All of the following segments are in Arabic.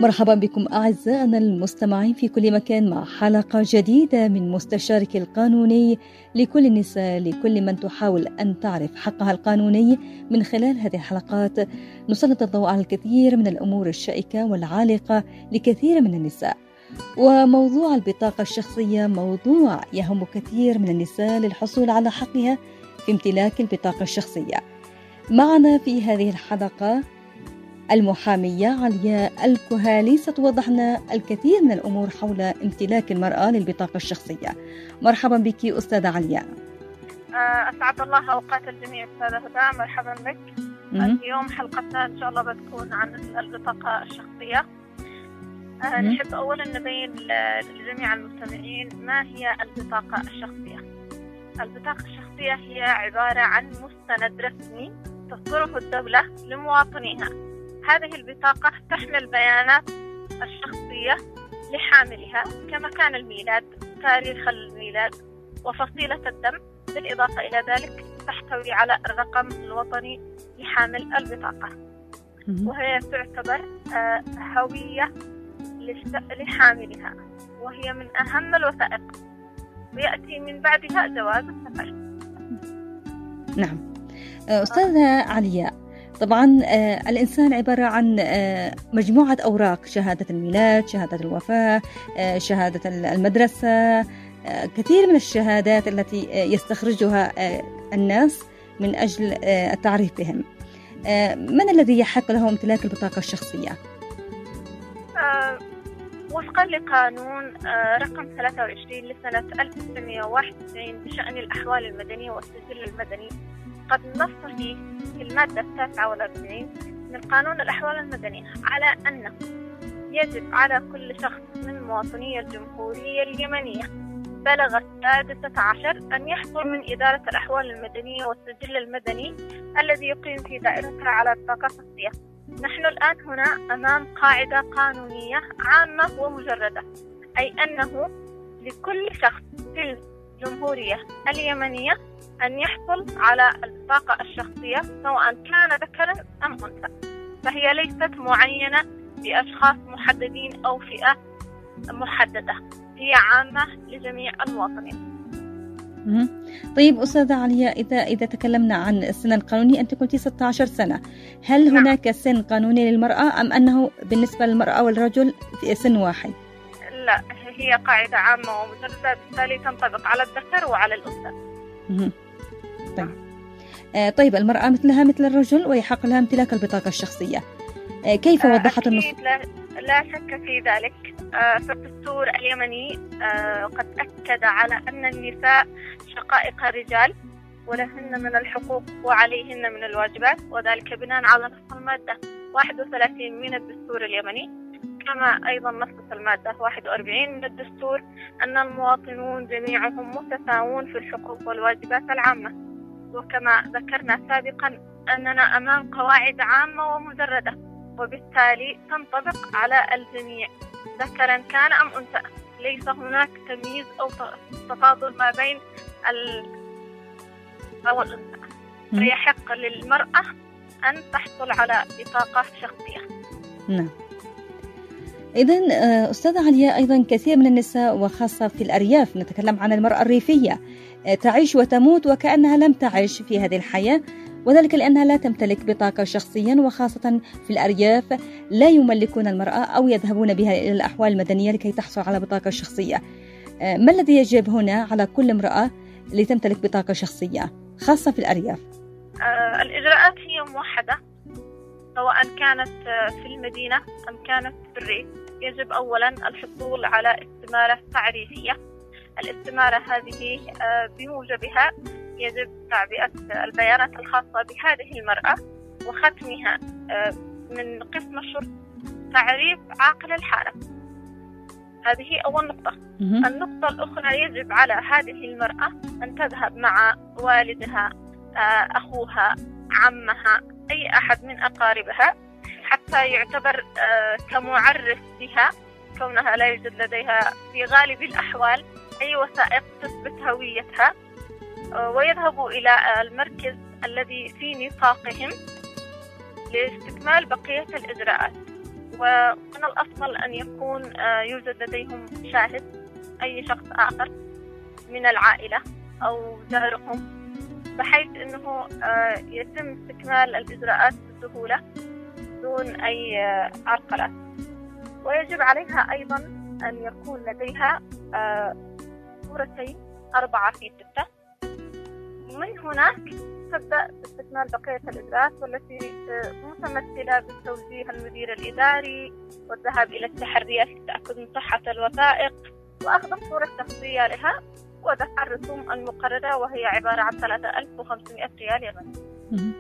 مرحبا بكم أعزائنا المستمعين في كل مكان مع حلقة جديدة من مستشارك القانوني لكل النساء، لكل من تحاول أن تعرف حقها القانوني. من خلال هذه الحلقات نسلط الضوء على الكثير من الأمور الشائكة والعالقة لكثير من النساء. وموضوع البطاقة الشخصية موضوع يهم كثير من النساء للحصول على حقها في امتلاك البطاقة الشخصية. معنا في هذه الحلقة المحامية علياء الكهالي ستوضح لنا الكثير من الأمور حول امتلاك المرأة للبطاقة الشخصية. مرحبا بك أستاذة علياء. أسعد الله أوقات الجميع أستاذة هدى، مرحبا بك. اليوم حلقتنا إن شاء الله بتكون عن البطاقة الشخصية. نحب أولا نبين لجميع المستمعين ما هي البطاقة الشخصية. البطاقة الشخصية هي عبارة عن مستند رسمي تصدره الدولة لمواطنيها. هذه البطاقة تحمل بيانات الشخصية لحاملها كمكان الميلاد، تاريخ الميلاد، وفصيلة الدم، بالإضافة إلى ذلك تحتوي على الرقم الوطني لحامل البطاقة، وهي تعتبر هوية لحاملها، وهي من أهم الوثائق، ويأتي من بعدها جواز السفر. نعم أستاذة علياء، طبعا الإنسان عبارة عن مجموعة أوراق: شهادة الميلاد، شهادة الوفاة، شهادة المدرسة، كثير من الشهادات التي يستخرجها الناس من أجل التعريف بهم. من الذي يحق له امتلاك البطاقة الشخصية؟ وفقا لقانون رقم 23 لسنة 1991 بشأن الأحوال المدنية والسجل المدني، قد نص في المادة 49 من قانون الأحوال المدنية على أنه يجب على كل شخص من مواطني الجمهورية اليمنية بلغ 16 أن يحصل من إدارة الأحوال المدنية والسجل المدني الذي يقيم في دائرتها على بطاقة شخصية. نحن الآن هنا أمام قاعدة قانونية عامة ومجردة، أي أنه لكل شخص في الجمهورية اليمنية أن يحصل على البطاقة الشخصية سواء كان ذكرا أم أنثى، فهي ليست معينة لأشخاص محددين أو فئة محددة، هي عامة لجميع المواطنين. طيب أستاذة علياء، إذا تكلمنا عن السن القانوني، أنت قلتي 16 سنة، هل هناك سن قانوني للمرأة أم أنه بالنسبة للمرأة والرجل في سن واحد؟ لا، هي قاعدة عامة ومجردة، بالتالي تنطبق على الذكر وعلى الأنثى. طيب المرأة مثلها مثل الرجل ويحق لها امتلاك البطاقة الشخصية، كيف وضحت النص؟ لا شك في ذلك. في الدستور اليمني قد أكد على أن النساء شقائق الرجال ولهن من الحقوق وعليهن من الواجبات، وذلك بناء على نص المادة 31 من الدستور اليمني، كما أيضا نص المادة 41 من الدستور أن المواطنون جميعهم متساوون في الحقوق والواجبات العامة. وكما ذكرنا سابقا أننا أمام قواعد عامة ومجردة، وبالتالي تنطبق على الجميع ذكرا كان أم أنثى، ليس هناك تمييز أو تفاضل ما بين أو الأنثى. فيحق للمرأة أن تحصل على بطاقة شخصية. نعم. إذن أستاذة علياء، أيضا كثير من النساء وخاصة في الأرياف، نتكلم عن المرأة الريفية، تعيش وتموت وكأنها لم تعيش في هذه الحياة، وذلك لأنها لا تمتلك بطاقة شخصيا، وخاصة في الأرياف لا يملكون المرأة أو يذهبون بها إلى الأحوال المدنية لكي تحصل على بطاقة شخصية. ما الذي يجب هنا على كل امرأة لتمتلك بطاقة شخصية خاصة في الأرياف؟ الإجراءات هي موحدة سواء كانت في المدينة أم كانت في الريف. يجب أولا الحصول على استمارة تعريفية. الاستمارة هذه بموجبها يجب تعبئة البيانات الخاصة بهذه المرأة وختمها من قسم الشرطة تعريف عاقل الحالة. هذه أول نقطة. النقطة الأخرى، يجب على هذه المرأة أن تذهب مع والدها، أخوها، عمها، أي أحد من أقاربها، حتى يعتبر كمعرف بها، كونها لا يوجد لديها في غالب الأحوال أي وثائق تثبت هويتها، ويذهبوا إلى المركز الذي في نطاقهم لاستكمال بقية الإجراءات. ومن الأفضل أن يكون يوجد لديهم شاهد، أي شخص آخر من العائلة أو جارهم، بحيث أنه يتم استكمال الإجراءات بسهولة دون أي عرقلات. ويجب عليها أيضا أن يكون لديها صورتين 4:6. من هناك تبدأ استكمال بقية الإجراءات، والتي متمثلة بالتوجيه المدير الإداري والذهاب إلى التحريات للتأكد من صحة الوثائق وأخذ الصورة الشخصية لها ودفع الرسوم المقررة، وهي عبارة عن 3500 ريال يمني.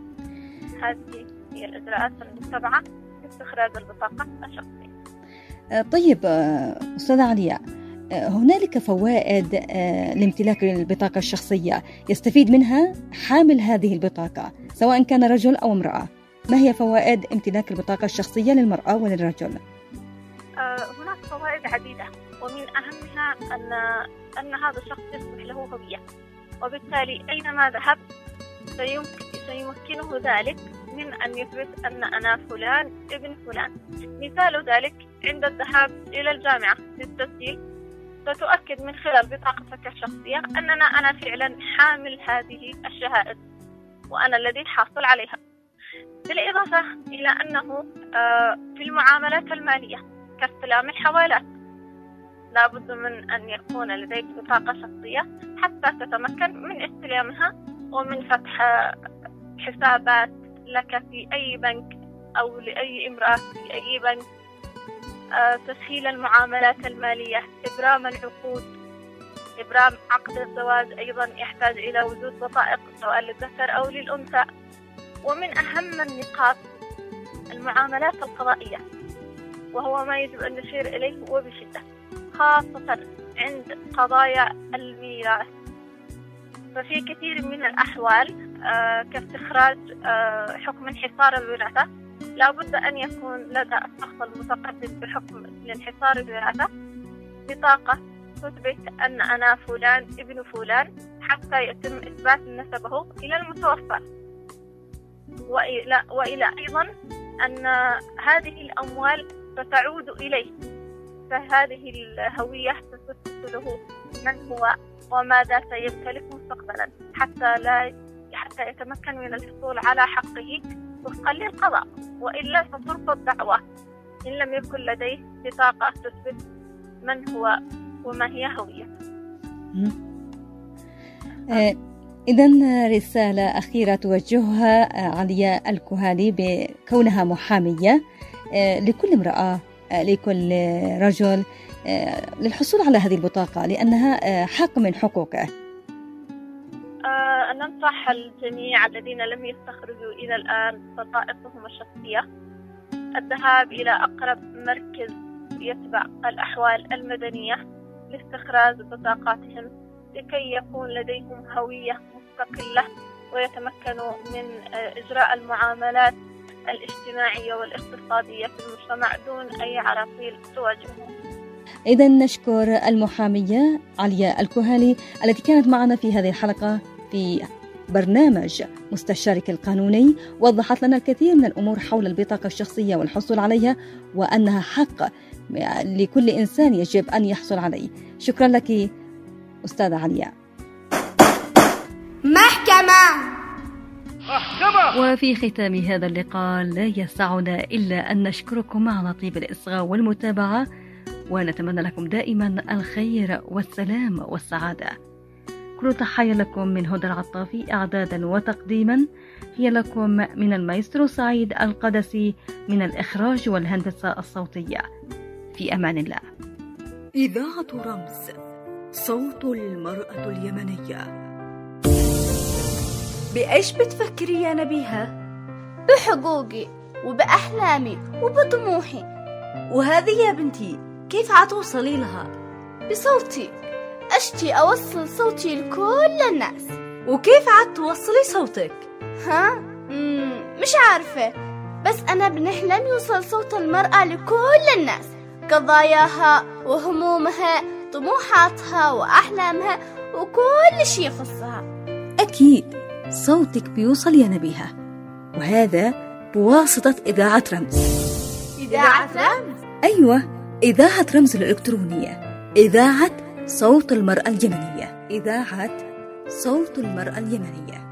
هذه هي الإجراءات المتبعة في استخراج البطاقة الشخصية. طيب أستاذة علياء، هنالك فوائد لامتلاك البطاقة الشخصية يستفيد منها حامل هذه البطاقة سواء كان رجل أو امرأة. ما هي فوائد امتلاك البطاقة الشخصية للمرأة وللرجل؟ هناك فوائد عديدة، ومن أهمها أن هذا الشخص يصبح له هوية، وبالتالي أينما ذهب سيمكنه ذلك من أن يثبت أن أنا فلان ابن فلان. مثال ذلك عند الذهاب إلى الجامعة للتسجيل، ستؤكد من خلال بطاقتك الشخصية أننا أنا فعلا حامل هذه الشهادة وأنا الذي حاصل عليها. بالإضافة إلى أنه في المعاملات المالية كاستلام الحوالات لا بد من أن يكون لديك بطاقة شخصية حتى تتمكن من استلامها ومن فتح حسابات لك في أي بنك أو لأي امرأة في أي بنك، تسهيل المعاملات المالية، إبرام العقود، إبرام عقد الزواج أيضا يحتاج إلى وجود بطائق سواء للذكر أو للأنثى. ومن أهم النقاط المعاملات القضائية، وهو ما يجب أن نشير إليه وبشدة، خاصة عند قضايا الميراث. ففي كثير من الأحوال كاستخراج حكم انحصار الوراثة لا بد أن يكون لدى الشخص المتقدم بحكم الانحصار الوراثة بطاقة تثبت أن أنا فلان ابن فلان حتى يتم إثبات نسبه إلى المتوفى، وإلى أيضا أن هذه الأموال ستعود إليه، فهذه الهوية ستثبت له من هو وماذا سيمتلك مستقبلا حتى يتمكن من الحصول على حقه وفقا للقضاء، وإلا سترفض دعوة إن لم يكن لديه بطاقة تثبت من هو وما هي هويته. إذن رسالة أخيرة توجهها علياء الكهالي بكونها محامية لكل امرأة لكل رجل للحصول على هذه البطاقة لأنها حق من حقوقه. ننصح الجميع الذين لم يستخرجوا إلى الآن بطاقتهم الشخصية الذهاب إلى أقرب مركز يتبع الأحوال المدنية لاستخراج بطاقاتهم لكي يكون لديهم هوية مستقلة ويتمكنوا من إجراء المعاملات الاجتماعية والاقتصادية في المجتمع دون أي عراقيل تواجههم. إذن نشكر المحامية علياء الكهالي التي كانت معنا في هذه الحلقة في برنامج مستشارك القانوني، وضحت لنا الكثير من الأمور حول البطاقة الشخصية والحصول عليها وأنها حق لكل إنسان يجب أن يحصل عليه. شكرا لك أستاذة علياء. محكمة. وفي ختام هذا اللقاء لا يسعنا إلا أن نشكركم على طيب الإصغاء والمتابعة، ونتمنى لكم دائما الخير والسلام والسعادة. كل تحية لكم من هدى العطافي إعدادا وتقديما، هي لكم من المايسترو سعيد القدسي من الإخراج والهندسة الصوتية. في أمان الله. إذاعة رمز، صوت المرأة اليمنية. بإيش بتفكري يا نبيها؟ بحقوقي وبأحلامي وبطموحي. وهذه يا بنتي كيف عتوصلي لها؟ بصوتي، أشتي أوصل صوتي لكل الناس. وكيف عتوصلي صوتك؟ مش عارفة، بس أنا بنحلم يوصل صوت المرأة لكل الناس، قضاياها وهمومها، طموحاتها وأحلامها وكل شيء يخصها. أكيد صوتك بيوصل يا نبيها، وهذا بواسطة إذاعة رمز. إذاعة رمز. أيوة، إذاعة رمز الإلكترونية، إذاعة صوت المرأة اليمنية، إذاعة صوت المرأة اليمنية.